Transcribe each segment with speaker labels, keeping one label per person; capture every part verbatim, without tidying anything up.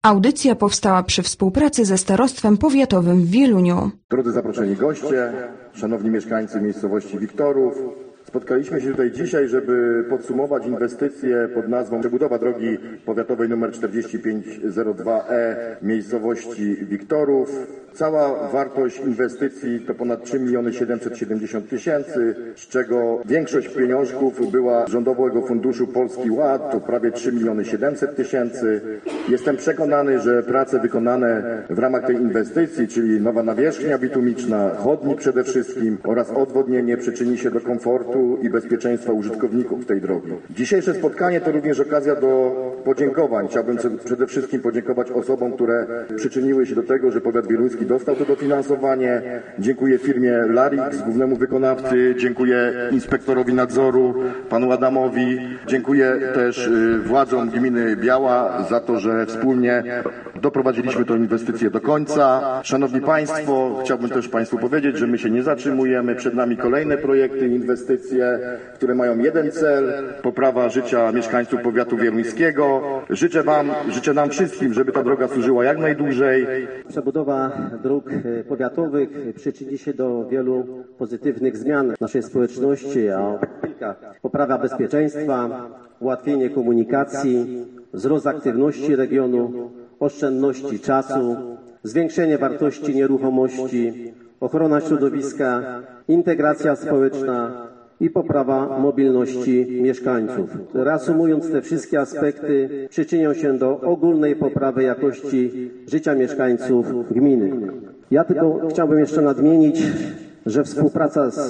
Speaker 1: Audycja powstała przy współpracy ze Starostwem Powiatowym w Wieluniu.
Speaker 2: Drodzy zaproszeni goście, szanowni mieszkańcy miejscowości Wiktorów, spotkaliśmy się tutaj dzisiaj, żeby podsumować inwestycje pod nazwą przebudowa drogi powiatowej nr czterdzieści pięć zero dwa E miejscowości Wiktorów. Cała wartość inwestycji to ponad trzy miliony siedemset siedemdziesiąt tysięcy, z czego większość pieniążków była z Rządowego Funduszu Polski Ład, to prawie trzy miliony siedemset tysięcy. Jestem przekonany, że prace wykonane w ramach tej inwestycji, czyli nowa nawierzchnia bitumiczna, chodnik przede wszystkim oraz odwodnienie przyczyni się do komfortu i bezpieczeństwa użytkowników tej drogi. Dzisiejsze spotkanie to również okazja do podziękowań. Chciałbym przede wszystkim podziękować osobom, które przyczyniły się do tego, że powiat wieluński dostał to dofinansowanie. Dziękuję firmie Larix, głównemu wykonawcy, dziękuję inspektorowi nadzoru, panu Adamowi, dziękuję też władzom gminy Biała za to, że wspólnie doprowadziliśmy tę inwestycję do końca. Szanowni Państwo, chciałbym też Państwu powiedzieć, że my się nie zatrzymujemy. Przed nami kolejne projekty i inwestycje, które mają jeden cel, poprawa życia mieszkańców powiatu wieluńskiego. Życzę Wam, życzę nam wszystkim, żeby ta droga służyła jak najdłużej.
Speaker 3: Przebudowa dróg powiatowych przyczyni się do wielu pozytywnych zmian w naszej społeczności, a kilka: poprawa bezpieczeństwa, ułatwienie komunikacji, wzrost aktywności regionu, oszczędności czasu, zwiększenie wartości nieruchomości, ochrona środowiska, integracja społeczna i poprawa mobilności mieszkańców. Reasumując, te wszystkie aspekty przyczynią się do ogólnej poprawy jakości życia mieszkańców gminy. Ja tylko chciałbym jeszcze nadmienić, że współpraca z,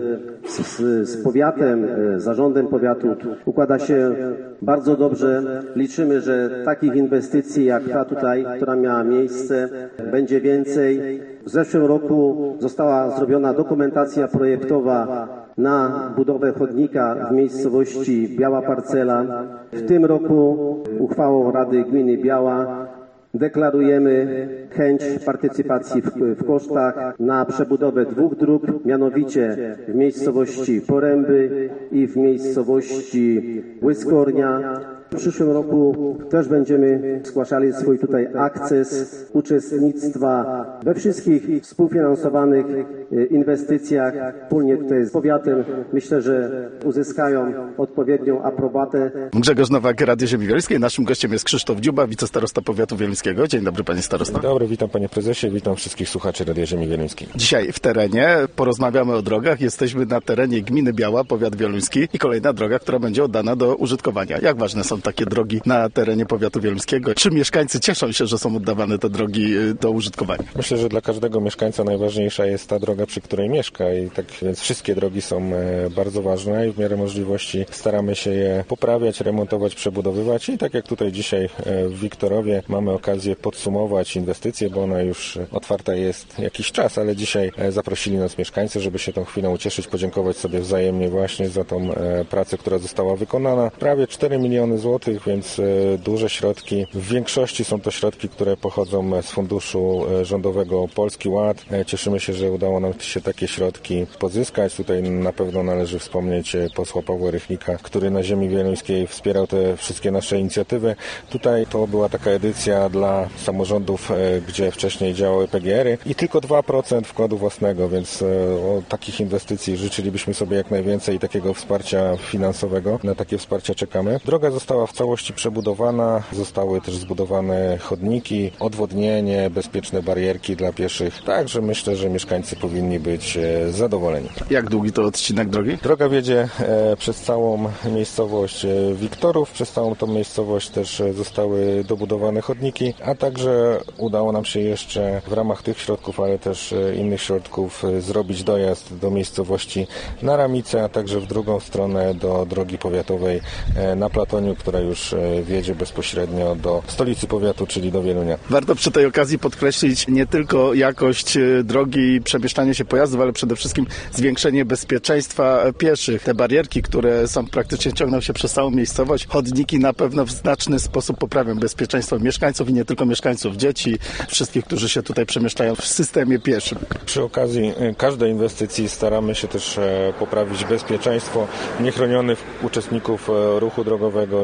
Speaker 3: z, z powiatem, zarządem powiatu układa się bardzo dobrze. Liczymy, że takich inwestycji jak ta tutaj, która miała miejsce, będzie więcej. W zeszłym roku została zrobiona dokumentacja projektowa na budowę chodnika w miejscowości Biała Parcela. W tym roku uchwałą Rady Gminy Biała deklarujemy chęć partycypacji w, w kosztach na przebudowę dwóch dróg, mianowicie w miejscowości Poręby i w miejscowości Łyskornia. W przyszłym roku też będziemy zgłaszali swój tutaj akces uczestnictwa we wszystkich współfinansowanych inwestycjach. Wspólnie tutaj z powiatem myślę, że uzyskają odpowiednią aprobatę.
Speaker 4: Grzegorz Nowak, Radio Ziemi Wieluńskiej. Naszym gościem jest Krzysztof Dziuba, wicestarosta powiatu wieluńskiego. Dzień dobry, panie starosto.
Speaker 5: Dzień dobry, witam panie prezesie, witam wszystkich słuchaczy Radio Ziemi Wieluńskiej.
Speaker 4: Dzisiaj w terenie porozmawiamy o drogach. Jesteśmy na terenie gminy Biała, powiat wieluński i kolejna droga, która będzie oddana do użytkowania. Jak ważne są takie drogi na terenie powiatu wieluńskiego? Czy mieszkańcy cieszą się, że są oddawane te drogi do użytkowania?
Speaker 5: Myślę, że dla każdego mieszkańca najważniejsza jest ta droga, przy której mieszka i tak więc wszystkie drogi są bardzo ważne i w miarę możliwości staramy się je poprawiać, remontować, przebudowywać i tak jak tutaj dzisiaj w Wiktorowie mamy okazję podsumować inwestycje, bo ona już otwarta jest jakiś czas, ale dzisiaj zaprosili nas mieszkańcy, żeby się tą chwilą ucieszyć, podziękować sobie wzajemnie właśnie za tą pracę, która została wykonana. Prawie cztery miliony złotych, więc duże środki. W większości są to środki, które pochodzą z funduszu rządowego Polski Ład. Cieszymy się, że udało nam się takie środki pozyskać. Tutaj na pewno należy wspomnieć posła Pawła Rychlika, który na ziemi wieluńskiej wspierał te wszystkie nasze inicjatywy. Tutaj to była taka edycja dla samorządów, gdzie wcześniej działały P G R-y i tylko dwa procent wkładu własnego, więc o takich inwestycji życzylibyśmy sobie jak najwięcej i takiego wsparcia finansowego. Na takie wsparcie czekamy. Droga została w całości przebudowana, zostały też zbudowane chodniki, odwodnienie, bezpieczne barierki dla pieszych, także myślę, że mieszkańcy powinni być zadowoleni.
Speaker 4: Jak długi to odcinek drogi?
Speaker 5: Droga wiedzie przez całą miejscowość Wiktorów, przez całą tą miejscowość też zostały dobudowane chodniki, a także udało nam się jeszcze w ramach tych środków, ale też innych środków zrobić dojazd do miejscowości Naramice, a także w drugą stronę do drogi powiatowej na Platoniu, która już wiedzie bezpośrednio do stolicy powiatu, czyli do Wielunia.
Speaker 4: Warto przy tej okazji podkreślić nie tylko jakość drogi i przemieszczanie się pojazdów, ale przede wszystkim zwiększenie bezpieczeństwa pieszych. Te barierki, które są praktycznie ciągną się przez całą miejscowość, chodniki na pewno w znaczny sposób poprawią bezpieczeństwo mieszkańców i nie tylko mieszkańców, dzieci, wszystkich, którzy się tutaj przemieszczają w systemie pieszym.
Speaker 5: Przy okazji każdej inwestycji staramy się też poprawić bezpieczeństwo niechronionych uczestników ruchu drogowego,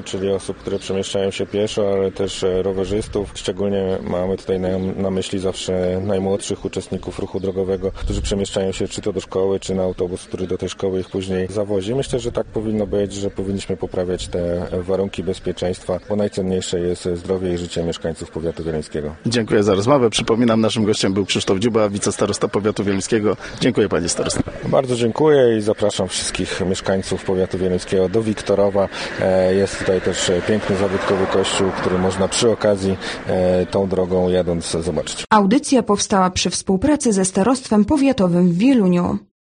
Speaker 5: czyli osób, które przemieszczają się pieszo, ale też rowerzystów. Szczególnie mamy tutaj na, na myśli zawsze najmłodszych uczestników ruchu drogowego, którzy przemieszczają się czy to do szkoły, czy na autobus, który do tej szkoły ich później zawozi. Myślę, że tak powinno być, że powinniśmy poprawiać te warunki bezpieczeństwa, bo najcenniejsze jest zdrowie i życie mieszkańców powiatu wileńskiego.
Speaker 4: Dziękuję za rozmowę. Przypominam, naszym gościem był Krzysztof Dziuba, wicestarosta powiatu wileńskiego. Dziękuję panie starosto.
Speaker 5: Bardzo dziękuję i zapraszam wszystkich mieszkańców powiatu wileńskiego do Wiktorowa. Jest tutaj też piękny zabytkowy kościół, który można przy okazji tą drogą jadąc zobaczyć.
Speaker 1: Audycja powstała przy współpracy ze Starostwem Powiatowym w Wieluniu.